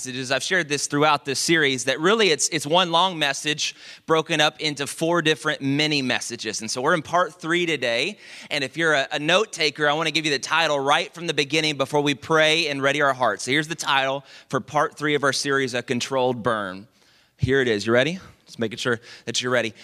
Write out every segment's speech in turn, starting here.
messages. I've shared this throughout this series, that really it's one long message broken up into 4 different mini messages. And so we're in part 3 today. And if you're a note taker, I want to give you the title right from the beginning before we pray and ready our hearts. So here's the title for part 3 of our series, A Controlled Burn. Here it is. You ready? Just making sure that you're ready.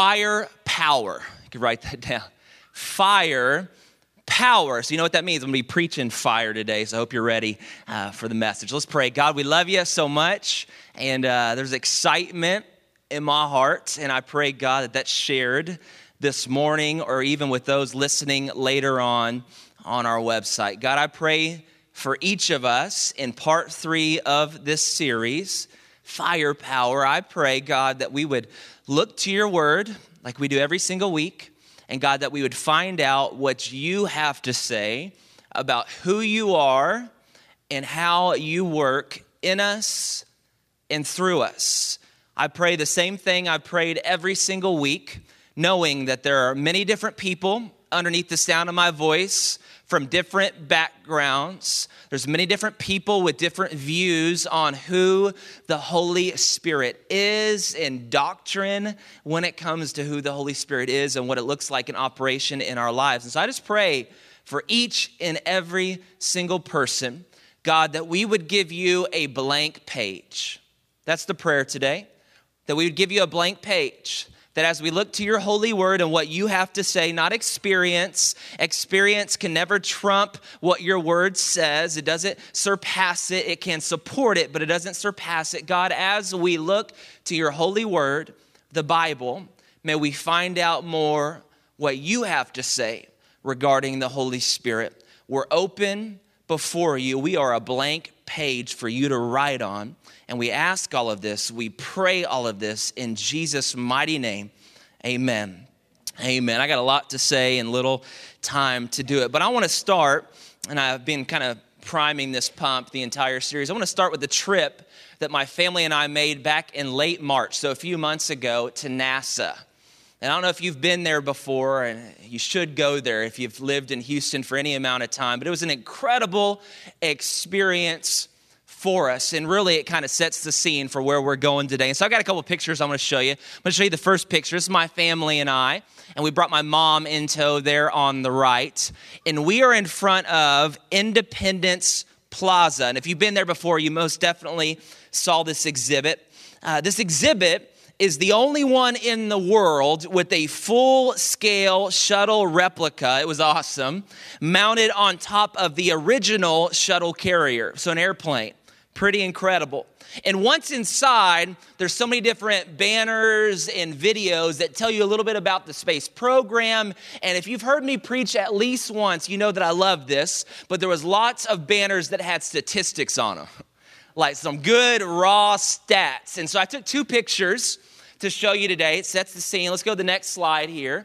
Firepower. You can write that down. Firepower. So you know what that means. I'm going to be preaching fire today, so I hope you're ready for the message. Let's pray. God, we love you so much, and there's excitement in my heart, and I pray, God, that that's shared this morning or even with those listening later on our website. God, I pray for each of us in part 3 of this series, Firepower. I pray, God, that we would look to your word like we do every single week, and God, that we would find out what you have to say about who you are and how you work in us and through us. I pray the same thing I prayed every single week, knowing that there are many different people underneath the sound of my voice from different backgrounds. There's many different people with different views on who the Holy Spirit is and doctrine when it comes to who the Holy Spirit is and what it looks like in operation in our lives. And so I just pray for each and every single person, God, that we would give you a blank page. That's the prayer today, that we would give you a blank page. That as we look to your holy word and what you have to say, not experience. Experience can never trump what your word says. It doesn't surpass it. It can support it, but it doesn't surpass it. God, as we look to your holy word, the Bible, may we find out more what you have to say regarding the Holy Spirit. We're open before you. We are a blank page for you to write on. And we ask all of this, we pray all of this in Jesus' mighty name. Amen. Amen. I got a lot to say and little time to do it. But I want to start, and I've been kind of priming this pump the entire series. I want to start with the trip that my family and I made back in late March, so a few months ago, to NASA. And I don't know if you've been there before, and you should go there if you've lived in Houston for any amount of time. But it was an incredible experience for us, and really it kind of sets the scene for where we're going today. And so I got a couple of pictures I'm going to show you. I'm going to show you the first picture. This is my family and I, and we brought my mom in tow there on the right. And we are in front of Independence Plaza. And if you've been there before, you most definitely saw this exhibit. This exhibit is the only one in the world with a full-scale shuttle replica. It was awesome. Mounted on top of the original shuttle carrier, so an airplane. Pretty incredible. And once inside, there's so many different banners and videos that tell you a little bit about the space program. And if you've heard me preach at least once, you know that I love this. But there was lots of banners that had statistics on them, like some good raw stats. And so I took 2 pictures to show you today. It sets the scene. Let's go to the next slide here.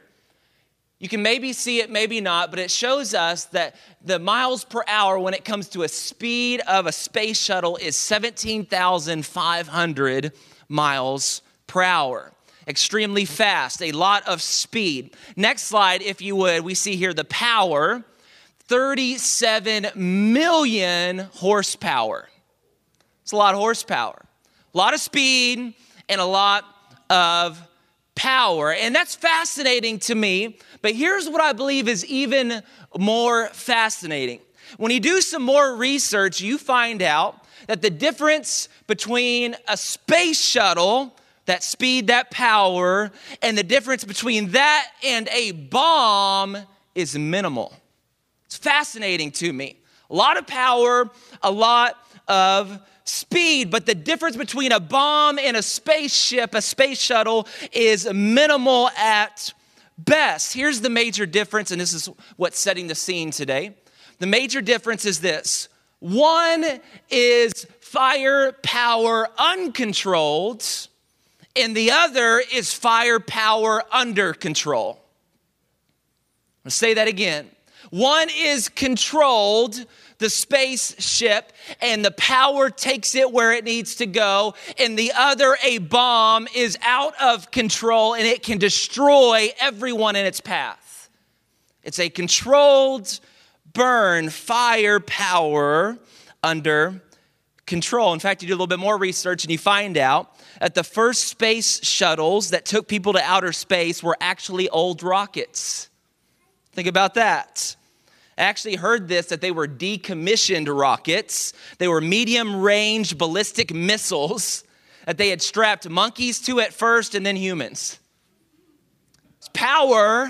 You can maybe see it, maybe not, but it shows us that the miles per hour when it comes to a speed of a space shuttle is 17,500 miles per hour. Extremely fast, a lot of speed. Next slide, if you would, we see here the power, 37 million horsepower. It's a lot of horsepower, a lot of speed, and a lot of power. And that's fascinating to me. But here's what I believe is even more fascinating. When you do some more research, you find out that the difference between a space shuttle, that speed, that power, and the difference between that and a bomb is minimal. It's fascinating to me. A lot of power, a lot of speed, but the difference between a bomb and a spaceship, a space shuttle, is minimal at best. Here's the major difference, and this is what's setting the scene today. The major difference is this. One is firepower uncontrolled, and the other is firepower under control. I'll say that again. One is controlled, the spaceship, and the power takes it where it needs to go. And the other, a bomb, is out of control and it can destroy everyone in its path. It's a controlled burn, firepower under control. In fact, you do a little bit more research and you find out that the first space shuttles that took people to outer space were actually old rockets. Think about that. I actually heard this, that they were decommissioned rockets. They were medium-range ballistic missiles that they had strapped monkeys to at first and then humans. It's power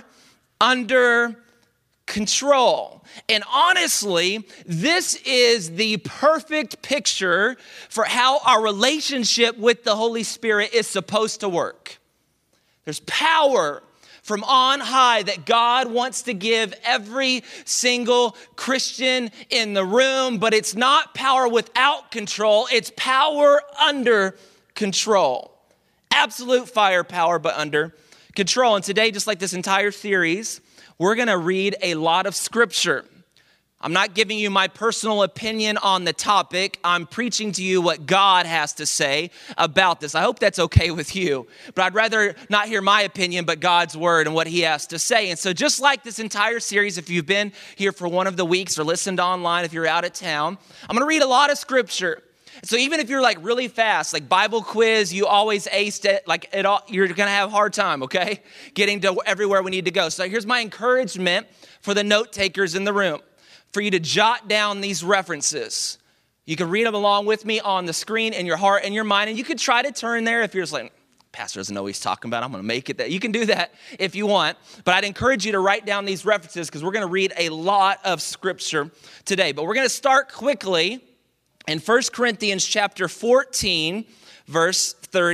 under control. And honestly, this is the perfect picture for how our relationship with the Holy Spirit is supposed to work. There's power from on high that God wants to give every single Christian in the room, but it's not power without control. It's power under control. Absolute firepower, but under control. And today, just like this entire series, we're going to read a lot of scripture. I'm not giving you my personal opinion on the topic. I'm preaching to you what God has to say about this. I hope that's okay with you. But I'd rather not hear my opinion, but God's word and what he has to say. And so just like this entire series, if you've been here for one of the weeks or listened online, if you're out of town, I'm going to read a lot of scripture. So even if you're like really fast, like Bible quiz, you always aced it, like it all, you're going to have a hard time, okay? Getting to everywhere we need to go. So here's my encouragement for the note takers in the room, for you to jot down these references. You can read them along with me on the screen in your heart and your mind, and you could try to turn there if you're just like, Pastor doesn't know what he's talking about, I'm going to make it that. You can do that if you want, but I'd encourage you to write down these references because we're going to read a lot of scripture today. But we're going to start quickly in 1 Corinthians chapter 14, verse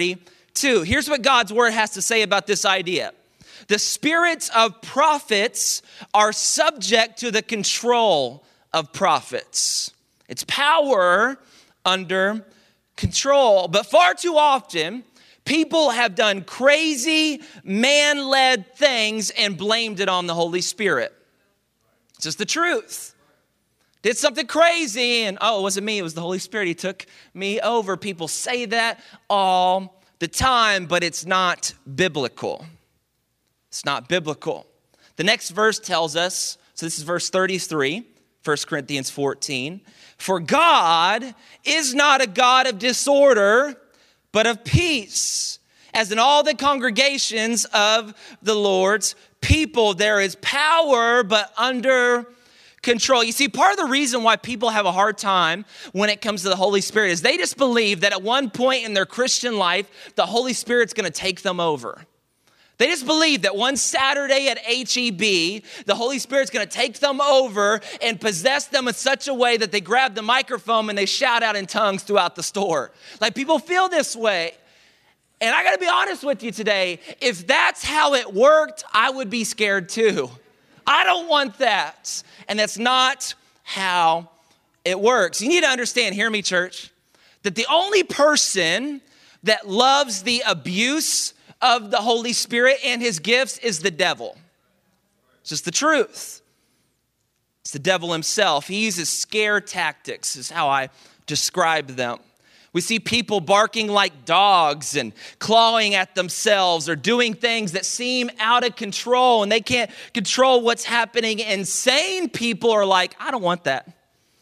32. Here's what God's word has to say about this idea. The spirits of prophets are subject to the control of prophets. It's power under control. But far too often, people have done crazy, man-led things and blamed it on the Holy Spirit. It's just the truth. Did something crazy and, oh, it wasn't me, it was the Holy Spirit. He took me over. People say that all the time, but it's not biblical. It's not biblical. The next verse tells us, so this is verse 33, 1 Corinthians 14. For God is not a God of disorder, but of peace. As in all the congregations of the Lord's people, there is power, but under control. You see, part of the reason why people have a hard time when it comes to the Holy Spirit is they just believe that at one point in their Christian life, the Holy Spirit's going to take them over. They just believe that one Saturday at HEB, the Holy Spirit's going to take them over and possess them in such a way that they grab the microphone and they shout out in tongues throughout the store. Like, people feel this way. And I got to be honest with you today, if that's how it worked, I would be scared too. I don't want that. And that's not how it works. You need to understand, hear me, church, that the only person that loves the abuse of the Holy Spirit and his gifts is the devil. It's just the truth. It's the devil himself. He uses scare tactics, is how I describe them. We see people barking like dogs and clawing at themselves or doing things that seem out of control and they can't control what's happening. Insane people are like, I don't want that.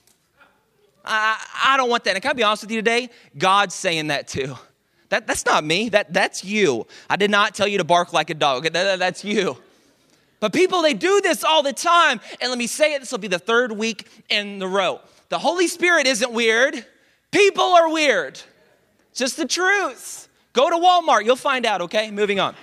I don't want that. And can I be honest with you today? God's saying that too. That's not me. That's you. I did not tell you to bark like a dog. That's you. But people, they do this all the time. And let me say it, this will be the third week in the row. The Holy Spirit isn't weird. People are weird. It's just the truth. Go to Walmart. You'll find out, okay? Moving on.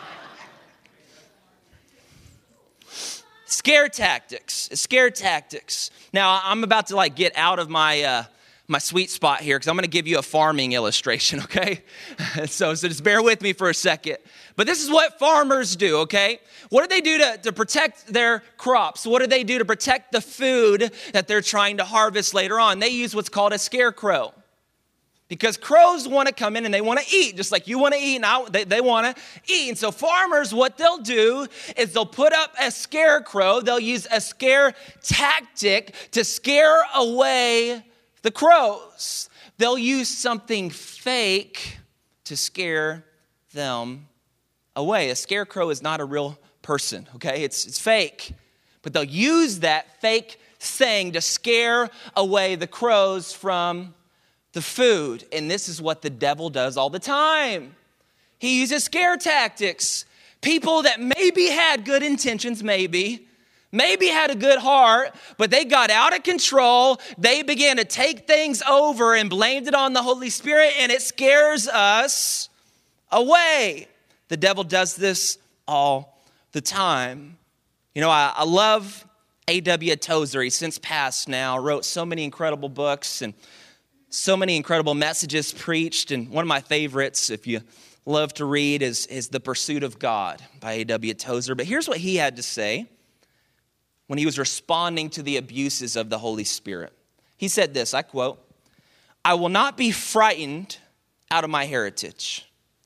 Scare tactics. Scare tactics. Now, I'm about to get out of my sweet spot here because I'm going to give you a farming illustration, okay? So just bear with me for a second. But this is what farmers do, okay? What do they do to protect their crops? What do they do to protect the food that they're trying to harvest later on? They use what's called a scarecrow. Because crows want to come in and they want to eat, just like you want to eat, and they want to eat. And so farmers, what they'll do is they'll put up a scarecrow. They'll use a scare tactic to scare away the crows. They'll use something fake to scare them away. A scarecrow is not a real person, okay? It's fake. But they'll use that fake thing to scare away the crows from the food. And this is what the devil does all the time. He uses scare tactics. People that maybe had good intentions, maybe had a good heart, but they got out of control. They began to take things over and blamed it on the Holy Spirit, and it scares us away. The devil does this all the time. You know, I love A.W. Tozer. He's since passed now, wrote so many incredible books and so many incredible messages preached. And one of my favorites, if you love to read, is The Pursuit of God by A.W. Tozer. But here's what he had to say when he was responding to the abuses of the Holy Spirit. He said this, I quote, "I will not be frightened out of my heritage.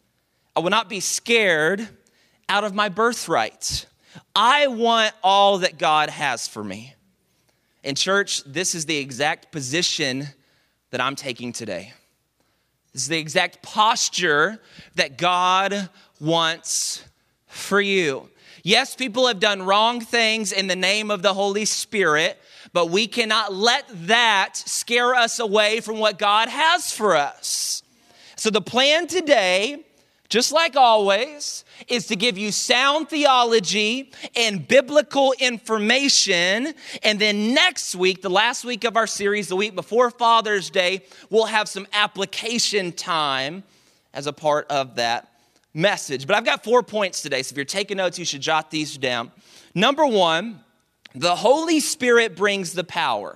I will not be scared out of my birthright. I want all that God has for me." In church, this is the exact position that I'm taking today. This is the exact posture that God wants for you. Yes, people have done wrong things in the name of the Holy Spirit, but we cannot let that scare us away from what God has for us. So the plan today, just like always, is to give you sound theology and biblical information. And then next week, the last week of our series, the week before Father's Day, we'll have some application time as a part of that message. But I've got 4 points today, so if you're taking notes, you should jot these down. Number one, the Holy Spirit brings the power.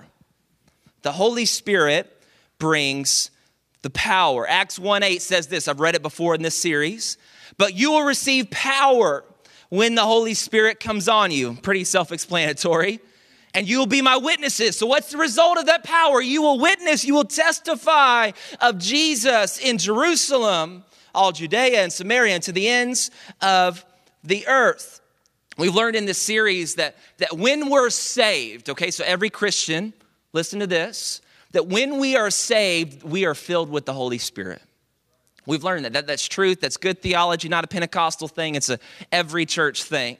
The Holy Spirit brings the power. Acts 1:8 says this. I've read it before in this series. "But you will receive power when the Holy Spirit comes on you." Pretty self-explanatory. "And you will be my witnesses." So what's the result of that power? You will witness, you will testify of Jesus in Jerusalem, all Judea and Samaria, and to the ends of the earth. We've learned in this series that when we're saved, okay, so every Christian, listen to this, that when we are saved, we are filled with the Holy Spirit. We've learned that's truth, that's good theology, not a Pentecostal thing, it's a every church thing,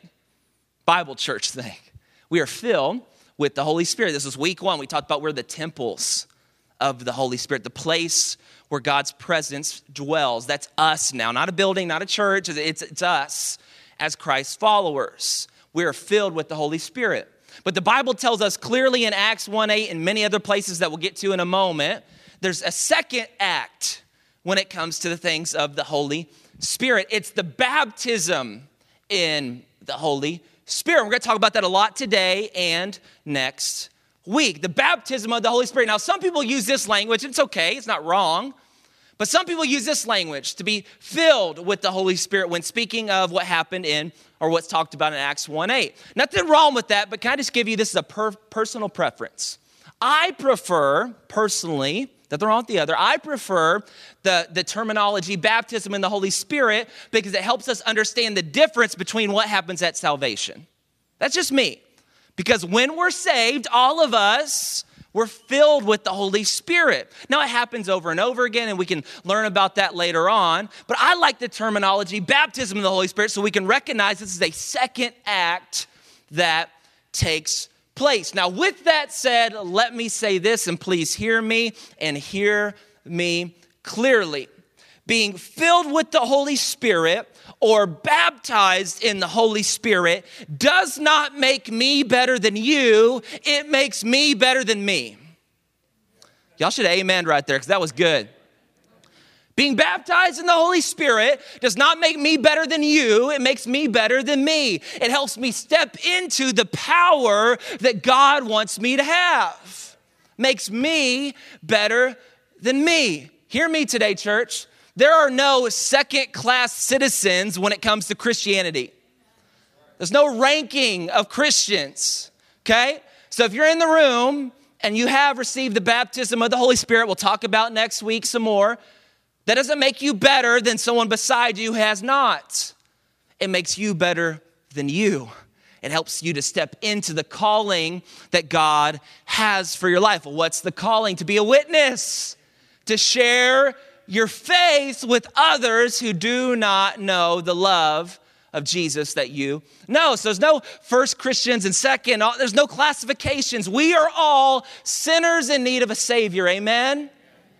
Bible church thing. We are filled with the Holy Spirit. This was week 1. We talked about we're the temples of the Holy Spirit, the place where God's presence dwells. That's us now, not a building, not a church. It's us as Christ's followers. We are filled with the Holy Spirit. But the Bible tells us clearly in Acts 1:8 and many other places that we'll get to in a moment, there's a second act when it comes to the things of the Holy Spirit. It's the baptism in the Holy Spirit. We're going to talk about that a lot today and next week. The baptism of the Holy Spirit. Now, some people use this language. It's okay. It's not wrong. But some people use this language to be filled with the Holy Spirit when speaking of what happened in or what's talked about in Acts 1:8. Nothing wrong with that, but can I just give you, this is a personal preference. I prefer, personally, nothing wrong with the other, I prefer the terminology baptism in the Holy Spirit because it helps us understand the difference between what happens at salvation. That's just me. Because when we're saved, all of us, we're filled with the Holy Spirit. Now, it happens over and over again, and we can learn about that later on. But I like the terminology baptism of the Holy Spirit so we can recognize this is a second act that takes place. Now, with that said, let me say this, and please hear me and hear me clearly. Being filled with the Holy Spirit or baptized in the Holy Spirit does not make me better than you. It makes me better than me. Y'all should amen right there because that was good. Being baptized in the Holy Spirit does not make me better than you. It makes me better than me. It helps me step into the power that God wants me to have. Makes me better than me. Hear me today, church. There are no second-class citizens when it comes to Christianity. There's no ranking of Christians, okay? So if you're in the room and you have received the baptism of the Holy Spirit, we'll talk about next week some more, that doesn't make you better than someone beside you who has not. It makes you better than you. It helps you to step into the calling that God has for your life. Well, what's the calling? To be a witness, to share your faith with others who do not know the love of Jesus that you know. So there's no first Christians and second. There's no classifications. We are all sinners in need of a Savior. Amen?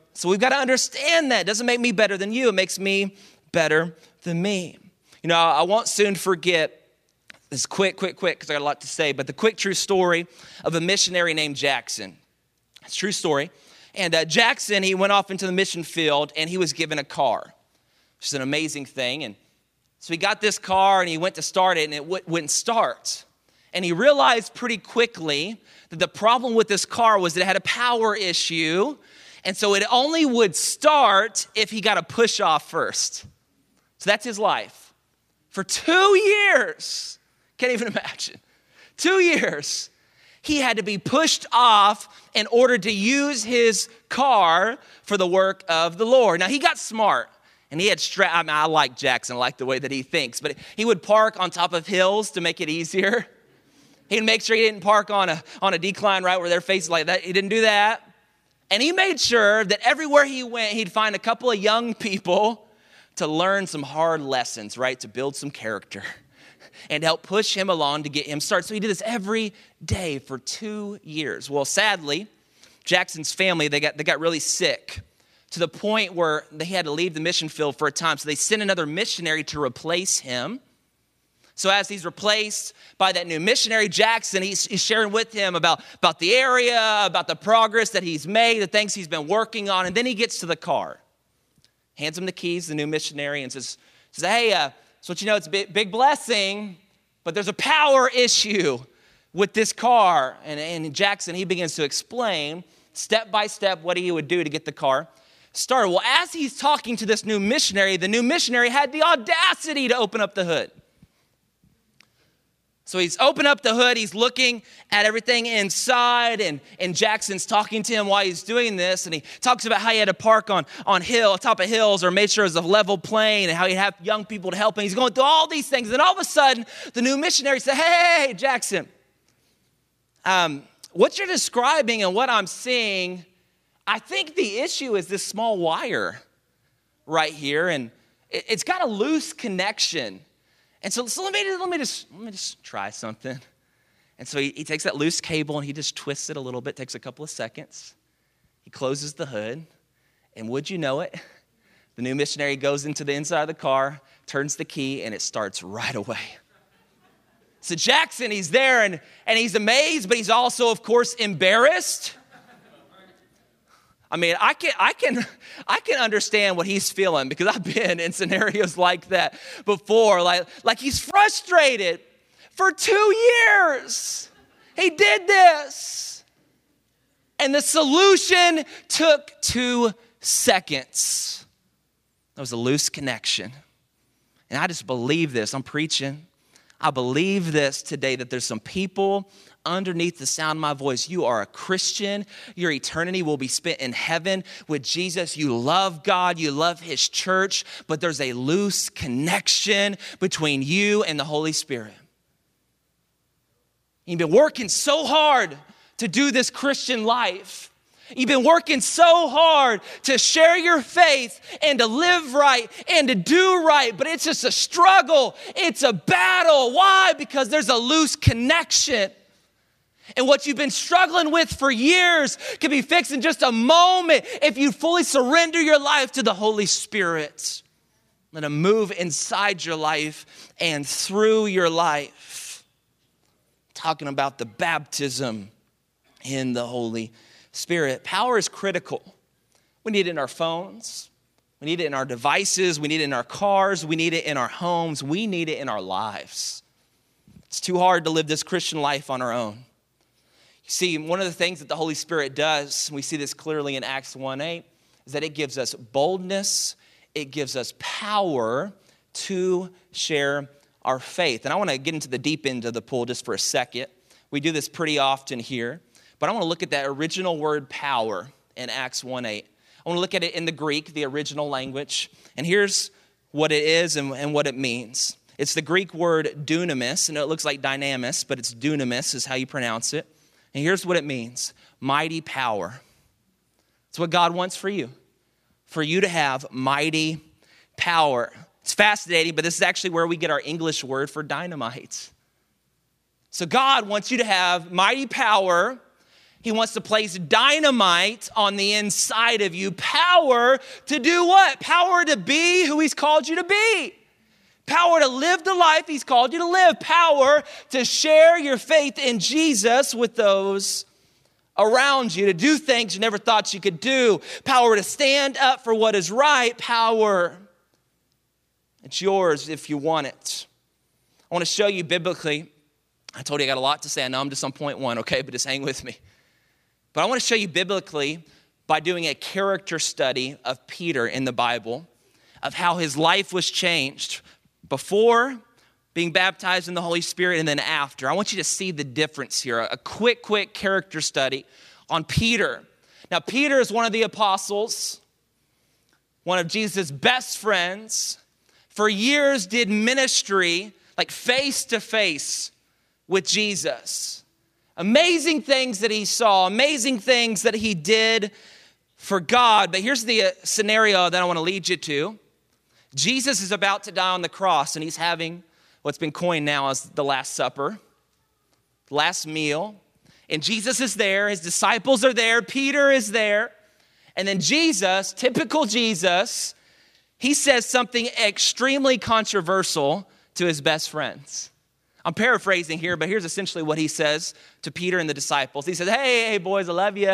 So we've got to understand that. It doesn't make me better than you. It makes me better than me. I won't soon forget this quick, because I got a lot to say, but the quick true story of a missionary named Jackson. It's a true story. And Jackson, he went off into the mission field and he was given a car, which is an amazing thing. And so he got this car and he went to start it and it wouldn't start. And he realized pretty quickly that the problem with this car was that it had a power issue. And so it only would start if he got a push off first. So that's his life. For 2 years, can't even imagine, 2 years, he had to be pushed off in order to use his car for the work of the Lord. Now, he got smart, and he had I like Jackson. I like the way that he thinks, but he would park on top of hills to make it easier. He'd make sure he didn't park on a decline right where their face is like that. He didn't do that. And he made sure that everywhere he went, he'd find a couple of young people to learn some hard lessons, right? To build some character and help push him along to get him started. So he did this every day for 2 years. Well, sadly, Jackson's family, they got really sick to the point where they had to leave the mission field for a time. So they sent another missionary to replace him. So as he's replaced by that new missionary, Jackson, he's sharing with him about the area, about the progress that he's made, the things he's been working on. And then he gets to the car, hands him the keys, the new missionary, and says, hey, so it's a big blessing, but there's a power issue with this car. And Jackson, he begins to explain step by step what he would do to get the car started. Well, as he's talking to this new missionary, the new missionary had the audacity to open up the hood. So he's opened up the hood, he's looking at everything inside, and Jackson's talking to him while he's doing this, and he talks about how he had to park on top of hills or made sure it was a level plane, and how he'd have young people to help him. He's going through all these things, and then all of a sudden, the new missionary said, hey, Jackson, what you're describing and what I'm seeing, I think the issue is this small wire right here, and it's got a loose connection. And so let me just try something. And so he takes that loose cable and he just twists it a little bit, takes a couple of seconds. He closes the hood, and would you know it, the new missionary goes into the inside of the car, turns the key, and it starts right away. So Jackson, he's there and he's amazed, but he's also, of course, embarrassed. I mean, I can understand what he's feeling because I've been in scenarios like that before. Like he's frustrated. For 2 years, he did this. And the solution took 2 seconds. That was a loose connection. And I just believe this. I'm preaching. I believe this today, that there's some people underneath the sound of my voice. You are a Christian. Your eternity will be spent in heaven with Jesus. You love God. You love his church. But there's a loose connection between you and the Holy Spirit. You've been working so hard to do this Christian life. You've been working so hard to share your faith and to live right and to do right, but it's just a struggle. It's a battle. Why? Because there's a loose connection. And what you've been struggling with for years can be fixed in just a moment if you fully surrender your life to the Holy Spirit. Let him move inside your life and through your life. Talking about the baptism in the Holy Spirit. Power is critical. We need it in our phones. We need it in our devices. We need it in our cars. We need it in our homes. We need it in our lives. It's too hard to live this Christian life on our own. You see, one of the things that the Holy Spirit does, and we see this clearly in Acts 1:8, is that it gives us boldness. It gives us power to share our faith. And I want to get into the deep end of the pool just for a second. We do this pretty often here. But I want to look at that original word power in Acts 1:8. I want to look at it in the Greek, the original language. And here's what it is and what it means. It's the Greek word dunamis. And it looks like dynamis, but it's dunamis is how you pronounce it. And here's what it means. Mighty power. It's what God wants for you. For you to have mighty power. It's fascinating, but this is actually where we get our English word for dynamite. So God wants you to have mighty power He wants to place dynamite on the inside of you. Power to do what? Power to be who he's called you to be. Power to live the life he's called you to live. Power to share your faith in Jesus with those around you. To do things you never thought you could do. Power to stand up for what is right. Power. It's yours if you want it. I want to show you biblically. I told you I got a lot to say. I know I'm just on point one, okay? But just hang with me. But I want to show you biblically by doing a character study of Peter in the Bible, of how his life was changed before being baptized in the Holy Spirit and then after. I want you to see the difference here. A quick character study on Peter. Now, Peter is one of the apostles, one of Jesus' best friends. For years did ministry like face to face with Jesus. Amazing things that he saw, amazing things that he did for God. But here's the scenario that I want to lead you to. Jesus is about to die on the cross, and he's having what's been coined now as the Last Supper, last meal. And Jesus is there, his disciples are there, Peter is there. And then Jesus, typical Jesus, he says something extremely controversial to his best friends. I'm paraphrasing here, but here's essentially what he says to Peter and the disciples. He says, hey boys, I love you.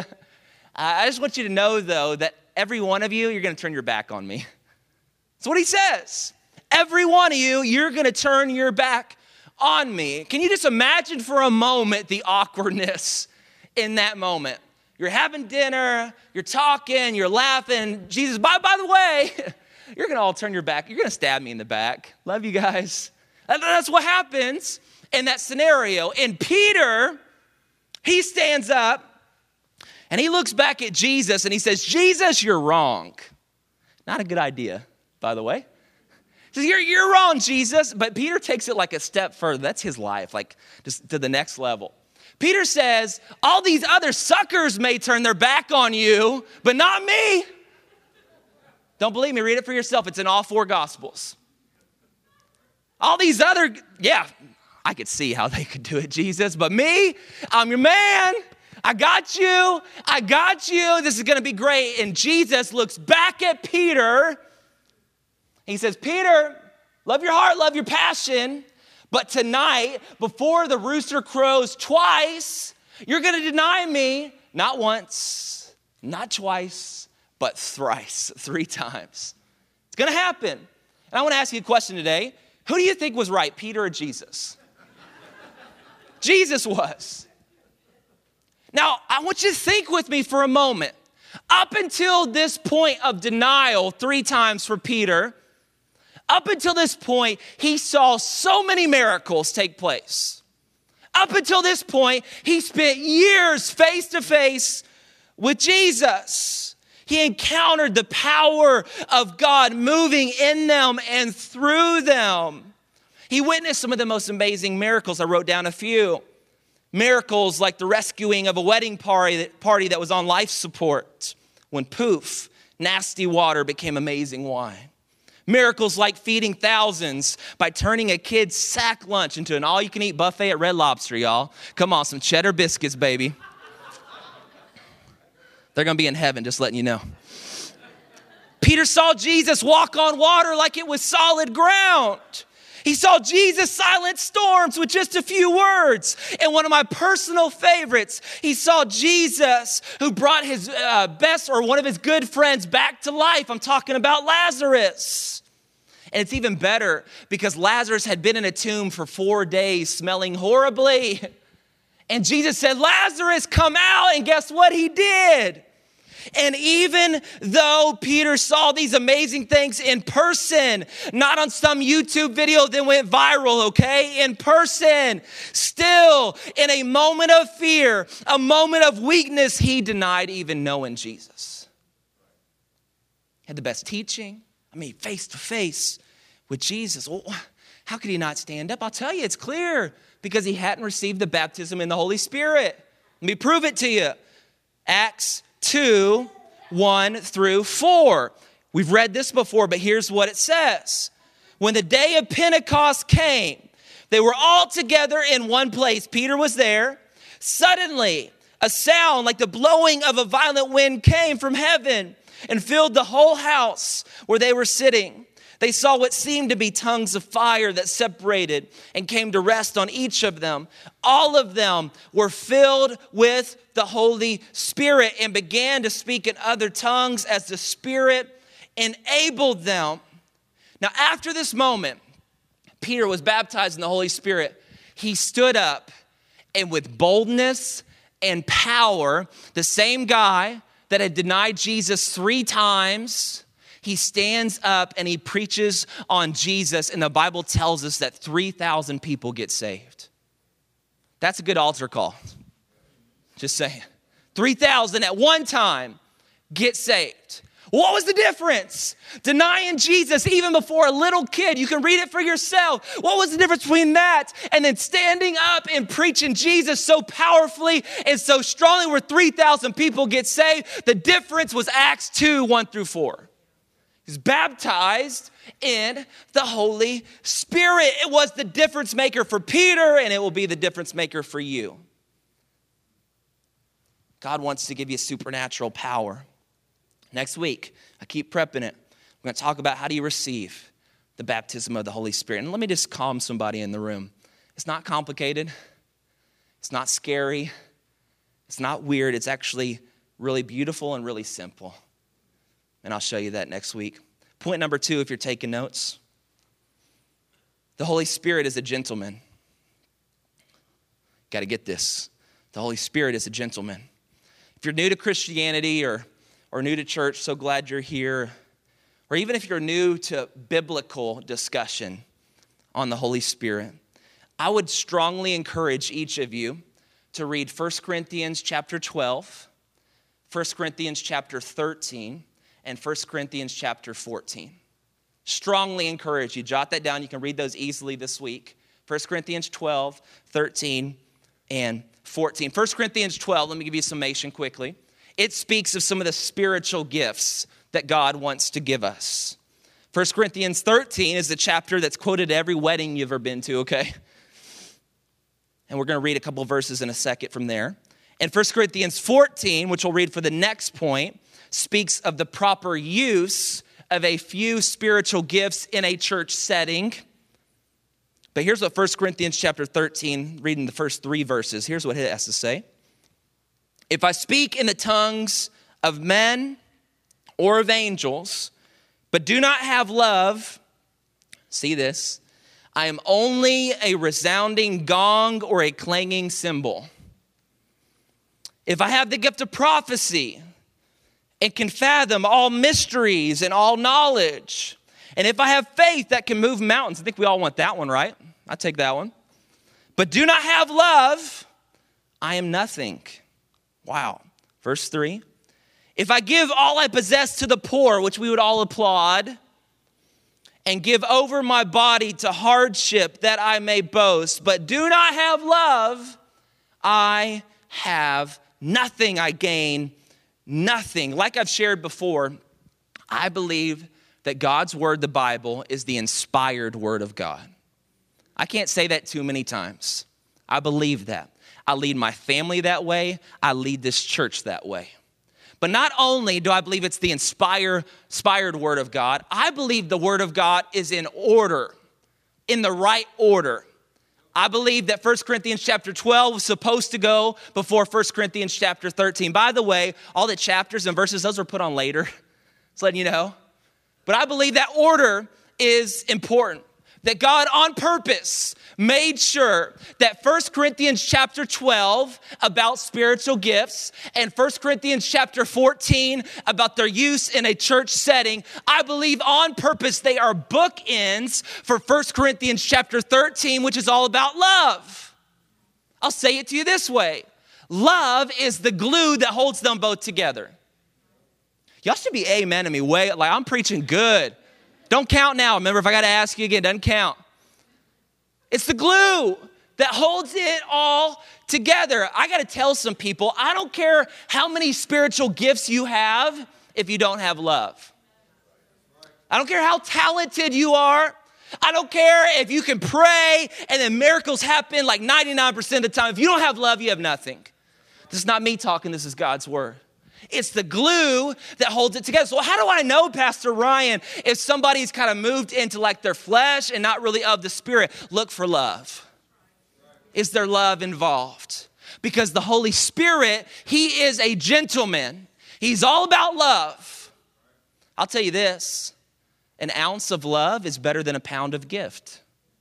I just want you to know, though, that every one of you, you're going to turn your back on me. That's what he says. Every one of you, you're going to turn your back on me. Can you just imagine for a moment the awkwardness in that moment? You're having dinner, you're talking, you're laughing. Jesus, by the way, you're going to all turn your back. You're going to stab me in the back. Love you guys. That's what happens in that scenario. And Peter, he stands up and he looks back at Jesus and he says, Jesus, you're wrong. Not a good idea, by the way. He says, you're wrong, Jesus. But Peter takes it like a step further. That's his life, like just to the next level. Peter says, all these other suckers may turn their back on you, but not me. Don't believe me, read it for yourself. It's in all four Gospels. All these other, I could see how they could do it, Jesus. But me, I'm your man. I got you. This is going to be great. And Jesus looks back at Peter. He says, Peter, love your heart, love your passion. But tonight, before the rooster crows twice, you're going to deny me, not once, not twice, but thrice, 3 times. It's going to happen. And I want to ask you a question today. Who do you think was right, Peter or Jesus? Jesus was. Now, I want you to think with me for a moment. Up until this point of denial 3 times for Peter, up until this point, he saw so many miracles take place. Up until this point, he spent years face to face with Jesus. He encountered the power of God moving in them and through them. He witnessed some of the most amazing miracles. I wrote down a few. Miracles like the rescuing of a wedding party that was on life support, when poof, nasty water became amazing wine. Miracles like feeding thousands by turning a kid's sack lunch into an all-you-can-eat buffet at Red Lobster, y'all. Come on, some cheddar biscuits, baby. They're going to be in heaven, just letting you know. Peter saw Jesus walk on water like it was solid ground. He saw Jesus silence storms with just a few words. And one of my personal favorites, he saw Jesus who brought his one of his good friends back to life. I'm talking about Lazarus. And it's even better because Lazarus had been in a tomb for 4 days smelling horribly. And Jesus said, Lazarus, come out. And guess what he did? And even though Peter saw these amazing things in person, not on some YouTube video that went viral, okay? In person, still in a moment of fear, a moment of weakness, he denied even knowing Jesus. Had the best teaching. Face to face with Jesus. Well, how could he not stand up? I'll tell you, it's clear. Because he hadn't received the baptism in the Holy Spirit. Let me prove it to you. Acts 2, 1 through 4. We've read this before, but here's what it says. When the day of Pentecost came, they were all together in one place. Peter was there. Suddenly, A sound like the blowing of a violent wind came from heaven and filled the whole house where they were sitting. They saw what seemed to be tongues of fire that separated and came to rest on each of them. All of them were filled with the Holy Spirit and began to speak in other tongues as the Spirit enabled them. Now, after this moment, Peter was baptized in the Holy Spirit. He stood up, and with boldness and power, the same guy that had denied Jesus 3 times, he stands up and he preaches on Jesus. And the Bible tells us that 3,000 people get saved. That's a good altar call. Just saying. 3,000 at one time get saved. What was the difference? Denying Jesus even before a little kid. You can read it for yourself. What was the difference between that and then standing up and preaching Jesus so powerfully and so strongly where 3,000 people get saved? The difference was Acts 2, 1-4. He's baptized in the Holy Spirit. It was the difference maker for Peter, and it will be the difference maker for you. God wants to give you supernatural power. Next week, I keep prepping it. We're going to talk about how do you receive the baptism of the Holy Spirit. And let me just calm somebody in the room. It's not complicated. It's not scary. It's not weird. It's actually really beautiful and really simple. And I'll show you that next week. Point number 2, if you're taking notes. The Holy Spirit is a gentleman. Got to get this. The Holy Spirit is a gentleman. If you're new to Christianity or new to church, so glad you're here. Or even if you're new to biblical discussion on the Holy Spirit, I would strongly encourage each of you to read 1 Corinthians chapter 12, 1 Corinthians chapter 13, and 1 Corinthians chapter 14. Strongly encourage you. Jot that down. You can read those easily this week. 1 Corinthians 12, 13, and 14. 1 Corinthians 12, let me give you a summation quickly. It speaks of some of the spiritual gifts that God wants to give us. 1 Corinthians 13 is the chapter that's quoted at every wedding you've ever been to, okay? And we're going to read a couple verses in a second from there. And 1 Corinthians 14, which we'll read for the next point, speaks of the proper use of a few spiritual gifts in a church setting. But here's what 1 Corinthians chapter 13, reading the first 3 verses, here's what it has to say. If I speak in the tongues of men or of angels, but do not have love, see this, I am only a resounding gong or a clanging cymbal. If I have the gift of prophecy and can fathom all mysteries and all knowledge, and if I have faith that can move mountains, I think we all want that one, right? I take that one. But do not have love, I am nothing. Wow. Verse 3. If I give all I possess to the poor, which we would all applaud, and give over my body to hardship that I may boast, but do not have love, I have nothing. I gain nothing. Like I've shared before, I believe that God's word, the Bible, is the inspired word of God. I can't say that too many times. I believe that. I lead my family that way. I lead this church that way. But not only do I believe it's the inspired word of God, I believe the word of God is in order, in the right order. I believe that 1 Corinthians chapter 12 was supposed to go before 1 Corinthians chapter 13. By the way, all the chapters and verses, those were put on later. Just letting you know. But I believe that order is important. That God on purpose made sure that 1 Corinthians chapter 12 about spiritual gifts and 1 Corinthians chapter 14 about their use in a church setting, I believe on purpose they are bookends for 1 Corinthians chapter 13, which is all about love. I'll say it to you this way. Love is the glue that holds them both together. Y'all should be amen to me. Like I'm preaching good. Don't count now. Remember, if I got to ask you again, doesn't count. It's the glue that holds it all together. I got to tell some people, I don't care how many spiritual gifts you have if you don't have love. I don't care how talented you are. I don't care if you can pray and then miracles happen like 99% of the time. If you don't have love, you have nothing. This is not me talking, this is God's word. It's the glue that holds it together. So how do I know, Pastor Ryan, if somebody's kind of moved into like their flesh and not really of the Spirit? Look for love. Is there love involved? Because the Holy Spirit, he is a gentleman. He's all about love. I'll tell you this, an ounce of love is better than a pound of gift.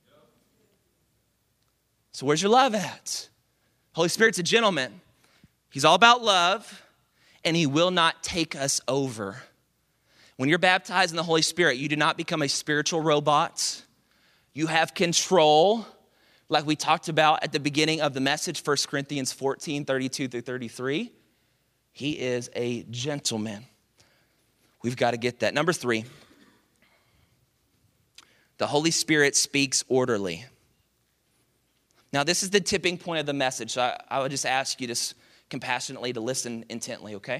So where's your love at? Holy Spirit's a gentleman. He's all about love, and he will not take us over. When you're baptized in the Holy Spirit, you do not become a spiritual robot. You have control, like we talked about at the beginning of the message, 1 Corinthians 14, 32 through 33. He is a gentleman. We've got to get that. Number 3, the Holy Spirit speaks orderly. Now, this is the tipping point of the message, so I would just ask you to compassionately to listen intently, okay?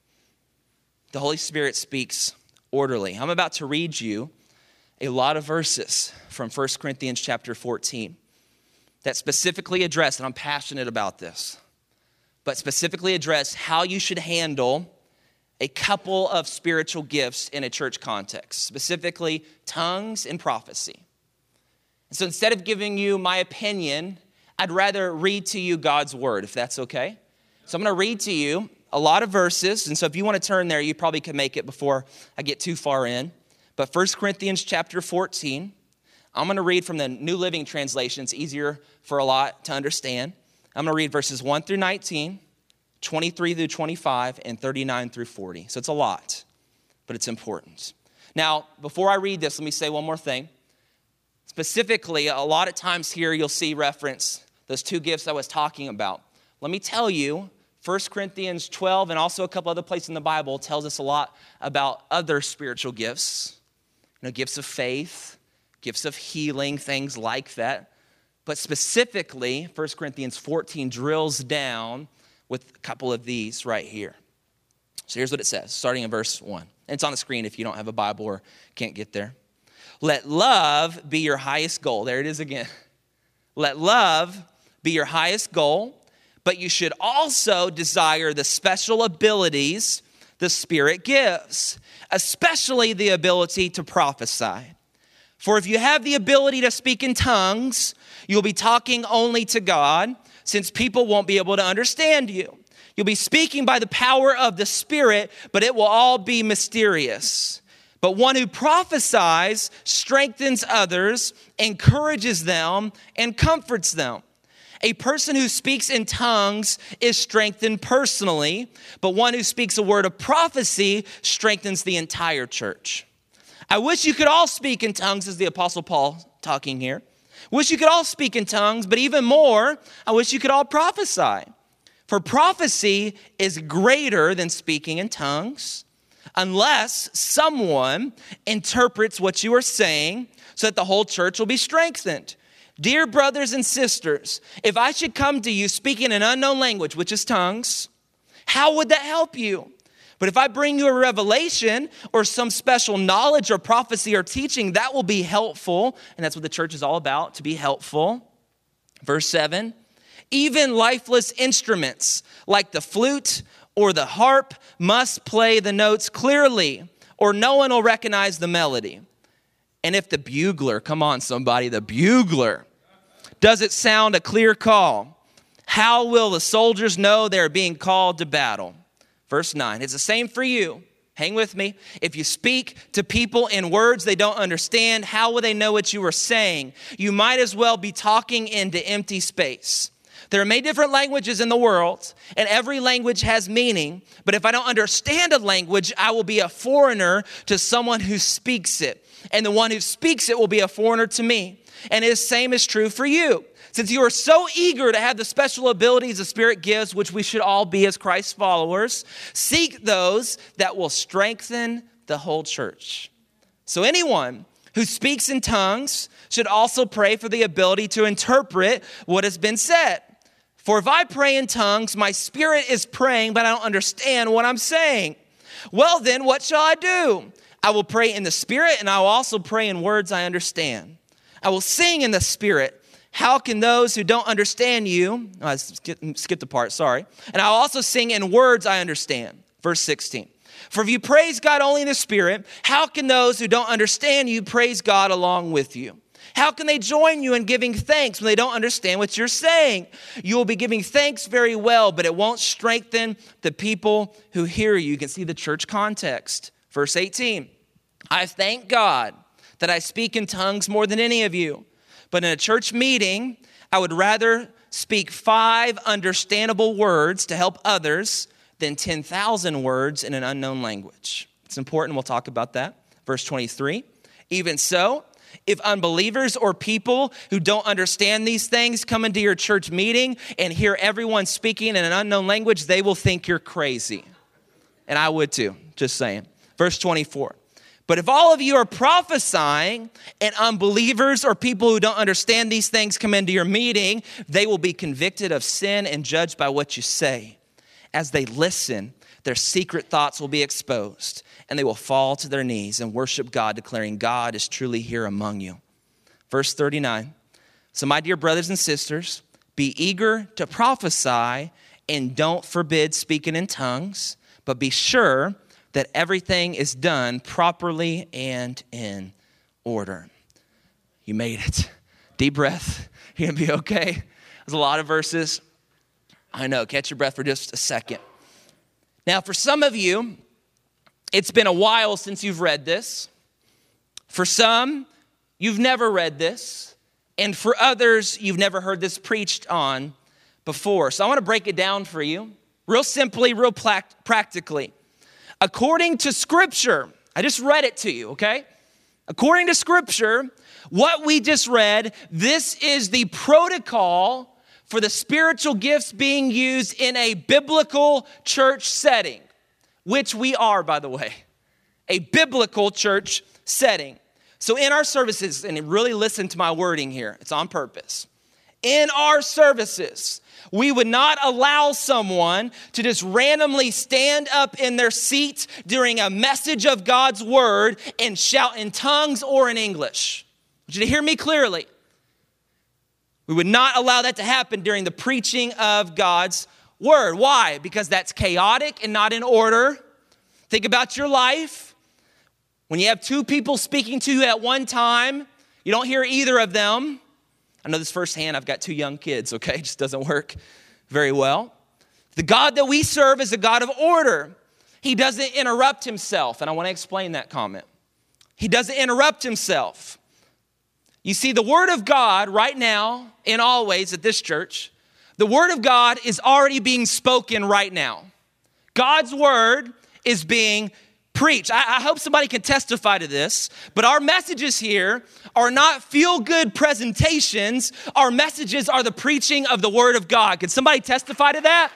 The Holy Spirit speaks orderly. I'm about to read you a lot of verses from 1 Corinthians chapter 14 that specifically address, and I'm passionate about this, but specifically address how you should handle a couple of spiritual gifts in a church context, specifically tongues and prophecy. And so instead of giving you my opinion, I'd rather read to you God's word, if that's okay. So I'm going to read to you a lot of verses. And so if you want to turn there, you probably can make it before I get too far in. But 1 Corinthians chapter 14, I'm going to read from the New Living Translation. It's easier for a lot to understand. I'm going to read verses 1 through 19, 23 through 25, and 39 through 40. So it's a lot, but it's important. Now, before I read this, let me say one more thing. Specifically, a lot of times here you'll see reference those 2 gifts I was talking about. Let me tell you, 1 Corinthians 12 and also a couple other places in the Bible tells us a lot about other spiritual gifts. Gifts of faith, gifts of healing, things like that. But specifically, 1 Corinthians 14 drills down with a couple of these right here. So here's what it says, starting in verse 1. And it's on the screen if you don't have a Bible or can't get there. Let love be your highest goal. There it is again. Let love be your highest goal, but you should also desire the special abilities the Spirit gives, especially the ability to prophesy. For if you have the ability to speak in tongues, you'll be talking only to God, since people won't be able to understand you. You'll be speaking by the power of the Spirit, but it will all be mysterious. But one who prophesies strengthens others, encourages them, and comforts them. A person who speaks in tongues is strengthened personally, but one who speaks a word of prophecy strengthens the entire church. I wish you could all speak in tongues, as the Apostle Paul talking here. Wish you could all speak in tongues, but even more, I wish you could all prophesy. For prophecy is greater than speaking in tongues, unless someone interprets what you are saying so that the whole church will be strengthened. Dear brothers and sisters, if I should come to you speaking an unknown language, which is tongues, how would that help you? But if I bring you a revelation or some special knowledge or prophecy or teaching, that will be helpful. And that's what the church is all about, to be helpful. Verse 7, even lifeless instruments like the flute or the harp must play the notes clearly, or no one will recognize the melody. And if the bugler, come on somebody, the bugler, does it sound a clear call? How will the soldiers know they're being called to battle? Verse 9, it's the same for you. Hang with me. If you speak to people in words they don't understand, how will they know what you are saying? You might as well be talking into empty space. There are many different languages in the world, and every language has meaning. But if I don't understand a language, I will be a foreigner to someone who speaks it. And the one who speaks it will be a foreigner to me. And the same is true for you. Since you are so eager to have the special abilities the Spirit gives, which we should all be as Christ's followers, seek those that will strengthen the whole church. So anyone who speaks in tongues should also pray for the ability to interpret what has been said. For if I pray in tongues, my spirit is praying, but I don't understand what I'm saying. Well then, what shall I do? I will pray in the Spirit, and I will also pray in words I understand. I will sing in the Spirit, how can those who don't understand you, I skipped the part, sorry. And I'll also sing in words I understand. Verse 16. For if you praise God only in the Spirit, how can those who don't understand you praise God along with you? How can they join you in giving thanks when they don't understand what you're saying? You will be giving thanks very well, but it won't strengthen the people who hear you. You can see the church context. Verse 18, I thank God that I speak in tongues more than any of you. But in a church meeting, I would rather speak 5 understandable words to help others than 10,000 words in an unknown language. It's important. We'll talk about that. Verse 23, even so, if unbelievers or people who don't understand these things come into your church meeting and hear everyone speaking in an unknown language, they will think you're crazy. And I would too, just saying. Verse 24. But if all of you are prophesying and unbelievers or people who don't understand these things come into your meeting, they will be convicted of sin and judged by what you say. As they listen, their secret thoughts will be exposed, and they will fall to their knees and worship God, declaring God is truly here among you. Verse 39. So my dear brothers and sisters, be eager to prophesy and don't forbid speaking in tongues, but be sure that everything is done properly and in order. You made it. Deep breath. You're going to be okay. There's a lot of verses. I know. Catch your breath for just a second. Now, for some of you, it's been a while since you've read this. For some, you've never read this. And for others, you've never heard this preached on before. So I want to break it down for you, real simply, real practically. According to Scripture, I just read it to you, okay? According to Scripture, what we just read, this is the protocol for the spiritual gifts being used in a biblical church setting, which we are, by the way, a biblical church setting. So in our services, and really listen to my wording here, it's on purpose. In our services, we would not allow someone to just randomly stand up in their seat during a message of God's word and shout in tongues or in English. I want you to hear me clearly. We would not allow that to happen during the preaching of God's word. Why? Because that's chaotic and not in order. Think about your life. When you have 2 people speaking to you at one time, you don't hear either of them. I know this firsthand. I've got 2 young kids, okay? It just doesn't work very well. The God that we serve is a God of order. He doesn't interrupt himself, and I want to explain that comment. He doesn't interrupt himself. You see, the word of God right now, in always at this church, the word of God is already being spoken right now. God's word is being preached. I hope somebody can testify to this, but our messages here are not feel-good presentations. Our messages are the preaching of the word of God. Can somebody testify to that?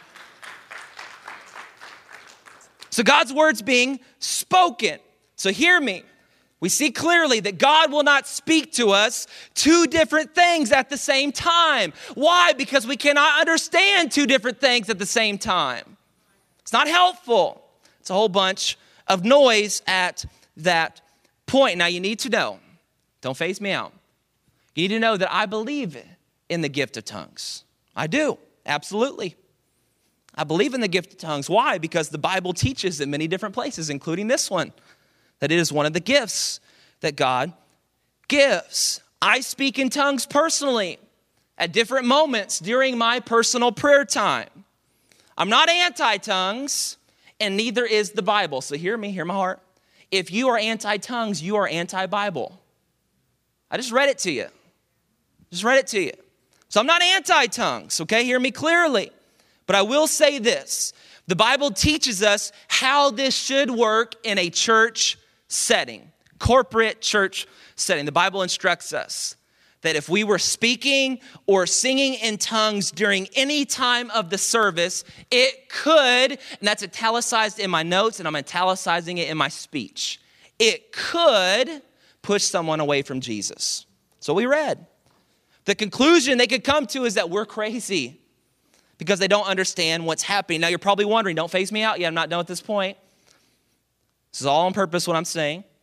So God's word's being spoken. So hear me. We see clearly that God will not speak to us 2 different things at the same time. Why? Because we cannot understand 2 different things at the same time. It's not helpful. It's a whole bunch of noise at that point. Now you need to know, don't phase me out. You need to know that I believe in the gift of tongues. I do, absolutely. I believe in the gift of tongues. Why? Because the Bible teaches in many different places, including this one, that it is one of the gifts that God gives. I speak in tongues personally at different moments during my personal prayer time. I'm not anti-tongues, and neither is the Bible. So hear me, hear my heart. If you are anti-tongues, you are anti-Bible. I just read it to you. So I'm not anti-tongues, okay? Hear me clearly. But I will say this. The Bible teaches us how this should work in a church setting, corporate church setting. The Bible instructs us that if we were speaking or singing in tongues during any time of the service, it could, and that's italicized in my notes, and I'm italicizing it in my speech, it could push someone away from Jesus. So we read. The conclusion they could come to is that we're crazy because they don't understand what's happening. Now you're probably wondering, don't phase me out yet, I'm not done at this point. This is all on purpose what I'm saying.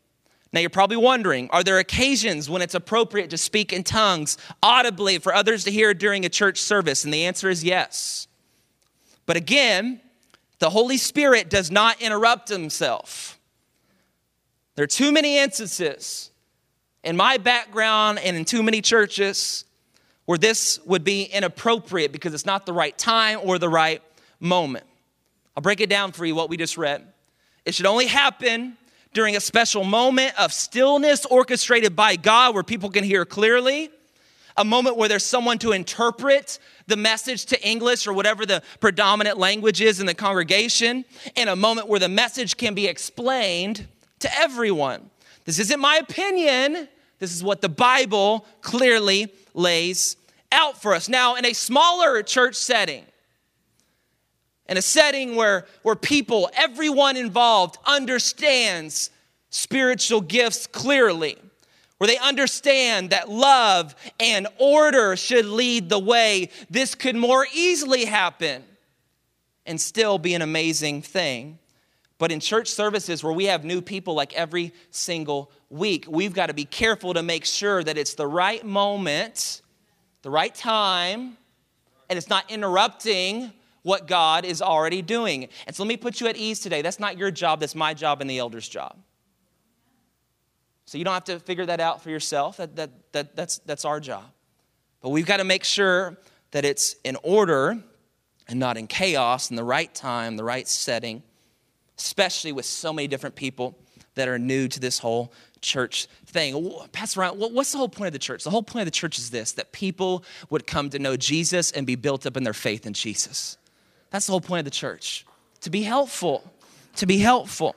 Now you're probably wondering, are there occasions when it's appropriate to speak in tongues audibly for others to hear during a church service? And the answer is yes. But again, the Holy Spirit does not interrupt himself. There are too many instances in my background and in too many churches where this would be inappropriate because it's not the right time or the right moment. I'll break it down for you, what we just read. It should only happen during a special moment of stillness orchestrated by God where people can hear clearly, a moment where there's someone to interpret the message to English or whatever the predominant language is in the congregation, and a moment where the message can be explained to everyone. This isn't my opinion. This is what the Bible clearly lays out for us. Now, in a smaller church setting, in a setting where people, everyone involved, understands spiritual gifts clearly, where they understand that love and order should lead the way, this could more easily happen and still be an amazing thing. But in church services where we have new people like every single week, we've got to be careful to make sure that it's the right moment, the right time, and it's not interrupting what God is already doing. And so let me put you at ease today. That's not your job. That's my job and the elder's job. So you don't have to figure that out for yourself. That's our job. But we've got to make sure that it's in order and not in chaos, in the right time, the right setting, especially with so many different people that are new to this whole church thing. Pastor Ryan, what's the whole point of the church? The whole point of the church is this, that people would come to know Jesus and be built up in their faith in Jesus. That's the whole point of the church, to be helpful, to be helpful.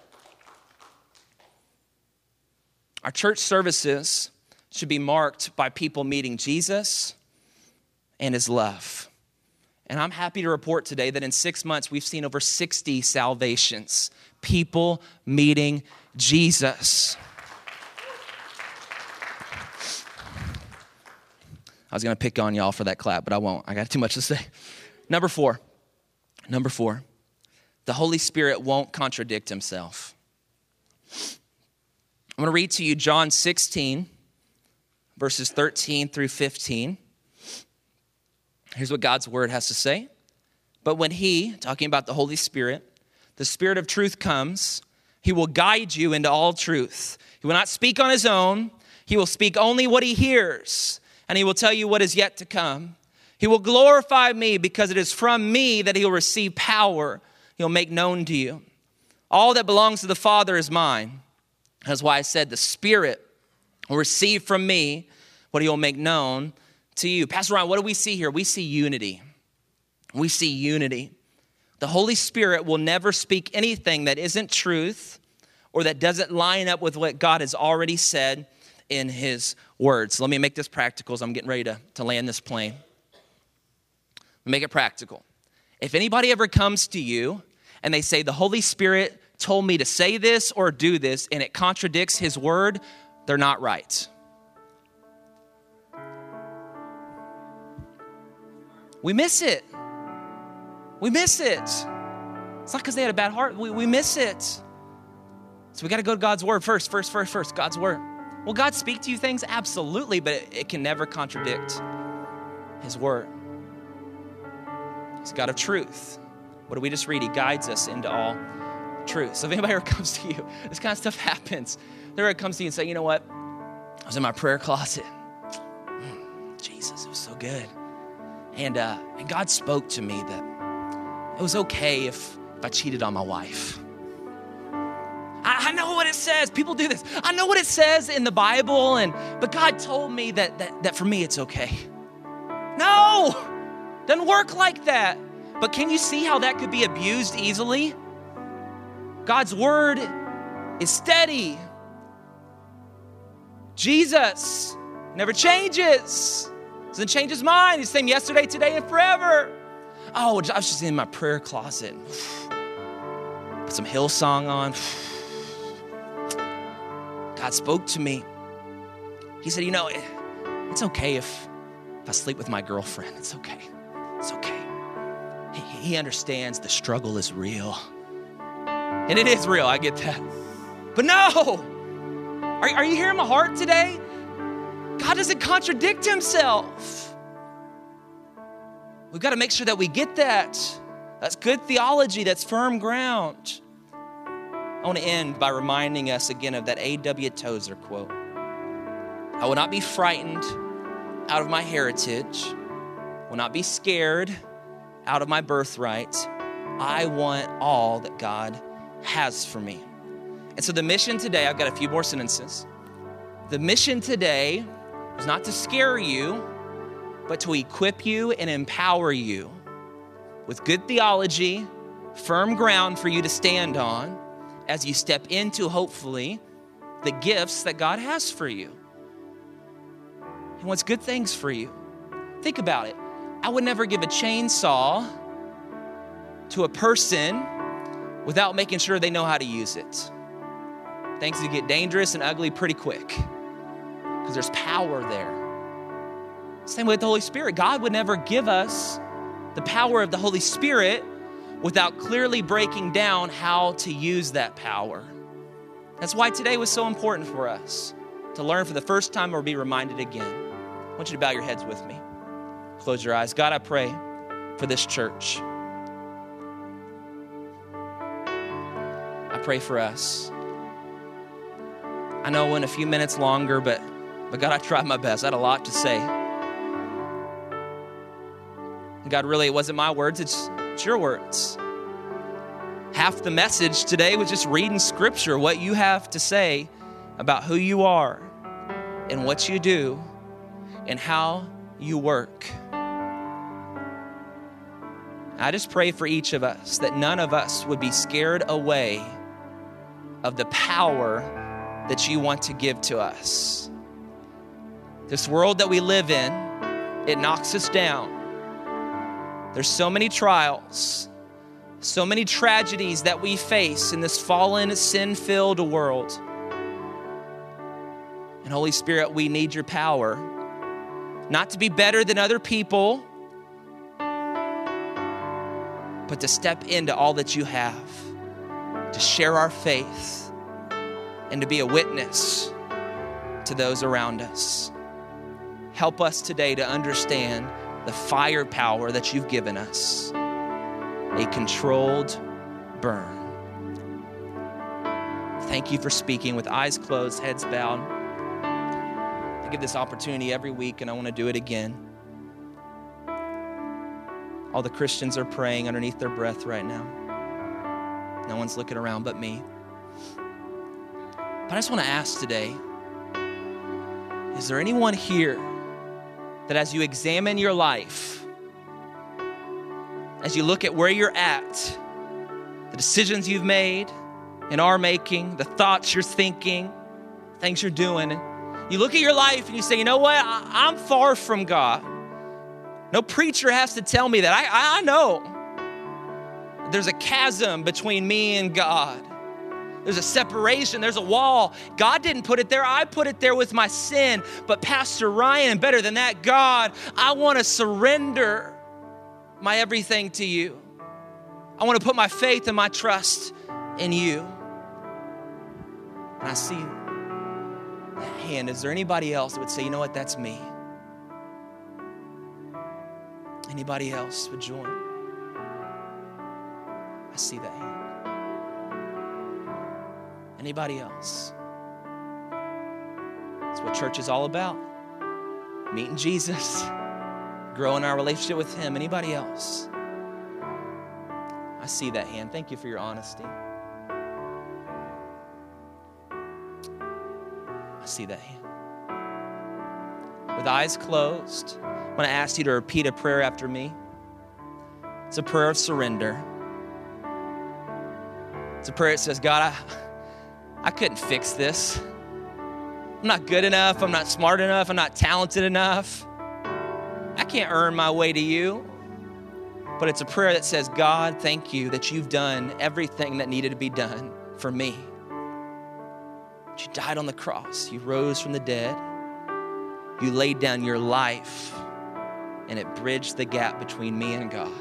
Our church services should be marked by people meeting Jesus and his love. And I'm happy to report today that in 6 months, we've seen over 60 salvations, people meeting Jesus. I was going to pick on y'all for that clap, but I won't. I got too much to say. Number four, the Holy Spirit won't contradict himself. I'm going to read to you John 16, verses 13 through 15. Here's what God's word has to say. But when he, talking about the Holy Spirit, the Spirit of truth comes, he will guide you into all truth. He will not speak on his own. He will speak only what he hears, and he will tell you what is yet to come. He will glorify me because it is from me that he will receive power. He'll make known to you. All that belongs to the Father is mine. That's why I said the Spirit will receive from me what he will make known to you. Pastor Ryan, what do we see here? We see unity. We see unity. The Holy Spirit will never speak anything that isn't truth or that doesn't line up with what God has already said in his words. So let me make this practical as I'm getting ready to land this plane. Make it practical. If anybody ever comes to you and they say, the Holy Spirit told me to say this or do this, and it contradicts his word, they're not right. We miss it. We miss it. It's not because they had a bad heart. We miss it. So we got to go to God's word first, God's word. Will God speak to you things? Absolutely, but it can never contradict his word. He's a God of truth. What do we just read? He guides us into all truth. So if anybody ever comes to you, this kind of stuff happens. They're ever comes to you and say, you know what? I was in my prayer closet. Jesus, it was so good. And God spoke to me that it was okay if I cheated on my wife. I know what it says. People do this. I know what it says in the Bible, but God told me that for me it's okay. No, doesn't work like that. But can you see how that could be abused easily? God's word is steady. Jesus never changes. Doesn't change his mind. He's the same yesterday, today, and forever. Oh, I was just in my prayer closet. Put some Hillsong on. God spoke to me. He said, you know, it's okay if I sleep with my girlfriend. It's okay. It's okay. He understands the struggle is real. And it is real, I get that. But no, Are you hearing my heart today? God doesn't contradict himself. We've got to make sure that we get that. That's good theology. That's firm ground. I want to end by reminding us again of that A.W. Tozer quote. I will not be frightened out of my heritage. Will not be scared out of my birthright. I want all that God has for me. And so the mission today, I've got a few more sentences. The mission today is not to scare you, but to equip you and empower you with good theology, firm ground for you to stand on as you step into, hopefully, the gifts that God has for you. He wants good things for you. Think about it. I would never give a chainsaw to a person without making sure they know how to use it. Things can get dangerous and ugly pretty quick because there's power there. Same with the Holy Spirit. God would never give us the power of the Holy Spirit without clearly breaking down how to use that power. That's why today was so important for us, to learn for the first time or be reminded again. I want you to bow your heads with me. Close your eyes. God, I pray for this church. I pray for us. I know I went a few minutes longer, but God, I tried my best. I had a lot to say. And God, really, it wasn't my words. It's your words. Half the message today was just reading scripture, what you have to say about who you are and what you do and how you work. I just pray for each of us that none of us would be scared away of the power that you want to give to us. This world that we live in, it knocks us down. There's so many trials, so many tragedies that we face in this fallen, sin-filled world. And Holy Spirit, we need your power, not to be better than other people, but to step into all that you have, to share our faith, and to be a witness to those around us. Help us today to understand the firepower that you've given us, a controlled burn. Thank you for speaking with eyes closed, heads bowed. I give this opportunity every week, and I want to do it again. All the Christians are praying underneath their breath right now. No one's looking around but me. But I just want to ask today, is there anyone here that as you examine your life, as you look at where you're at, the decisions you've made and are making, the thoughts you're thinking, things you're doing, you look at your life and you say, you know what, I'm far from God. No preacher has to tell me that. I know there's a chasm between me and God. There's a separation. There's a wall. God didn't put it there. I put it there with my sin. But Pastor Ryan, and better than that, God, I want to surrender my everything to you. I want to put my faith and my trust in you. And I see that hand. Is there anybody else that would say, you know what, that's me? Anybody else would join? I see that hand. Anybody else? That's what church is all about. Meeting Jesus, growing our relationship with him. Anybody else? I see that hand. Thank you for your honesty. I see that hand. With eyes closed, I want to ask you to repeat a prayer after me. It's a prayer of surrender. It's a prayer that says, God, I couldn't fix this. I'm not good enough. I'm not smart enough. I'm not talented enough. I can't earn my way to you. But it's a prayer that says, God, thank you that you've done everything that needed to be done for me. You died on the cross. You rose from the dead. You laid down your life, and it bridged the gap between me and God.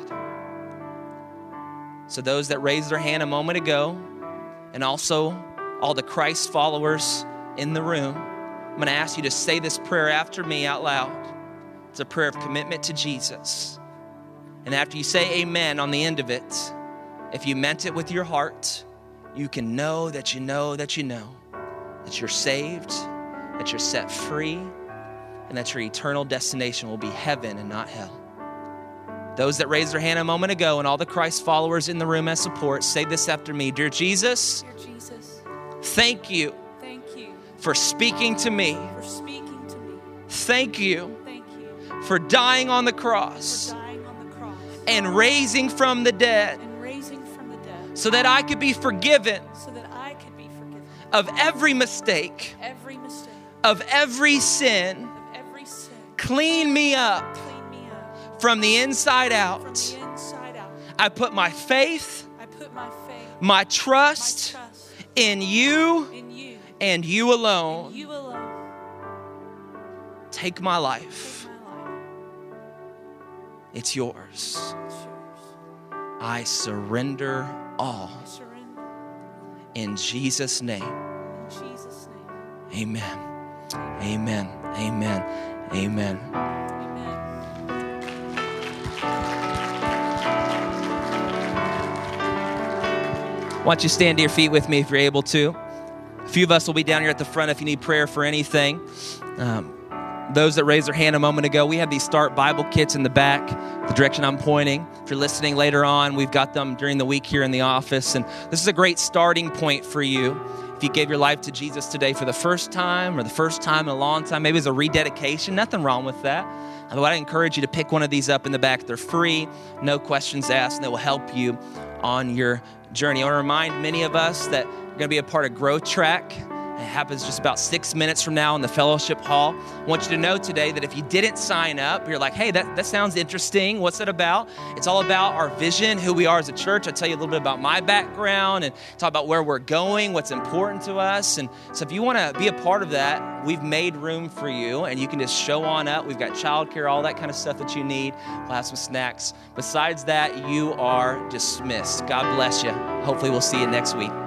So those that raised their hand a moment ago, and also all the Christ followers in the room, I'm going to ask you to say this prayer after me out loud. It's a prayer of commitment to Jesus. And after you say amen on the end of it, if you meant it with your heart, you can know that you know that you know that you're saved, that you're set free, and that your eternal destination will be heaven and not hell. Those that raised their hand a moment ago and all the Christ followers in the room as support, say this after me. Dear Jesus, thank you for speaking to me. Thank you for dying on the cross and raising from the dead so that I could be forgiven of every mistake, of every sin. Clean me up from the inside out. I put my faith, my trust in you and you alone. Take my life. It's yours. I surrender all. In Jesus' name. Amen. Amen. Amen. Amen. Why don't you stand to your feet with me if you're able to? A few of us will be down here at the front if you need prayer for anything. Those that raised their hand a moment ago, we have these Start Bible kits in the back, the direction I'm pointing. If you're listening later on, we've got them during the week here in the office. And this is a great starting point for you. If you gave your life to Jesus today for the first time or the first time in a long time, maybe it's a rededication, nothing wrong with that. But I encourage you to pick one of these up in the back. They're free, no questions asked, and they will help you on your journey. I want to remind many of us that we're going to be a part of Growth Track. It happens just about 6 minutes from now in the fellowship hall. I want you to know today that if you didn't sign up, you're like, hey, that sounds interesting. What's it about? It's all about our vision, who we are as a church. I'll tell you a little bit about my background and talk about where we're going, what's important to us. And so if you want to be a part of that, we've made room for you and you can just show on up. We've got childcare, all that kind of stuff that you need. We'll have some snacks. Besides that, you are dismissed. God bless you. Hopefully we'll see you next week.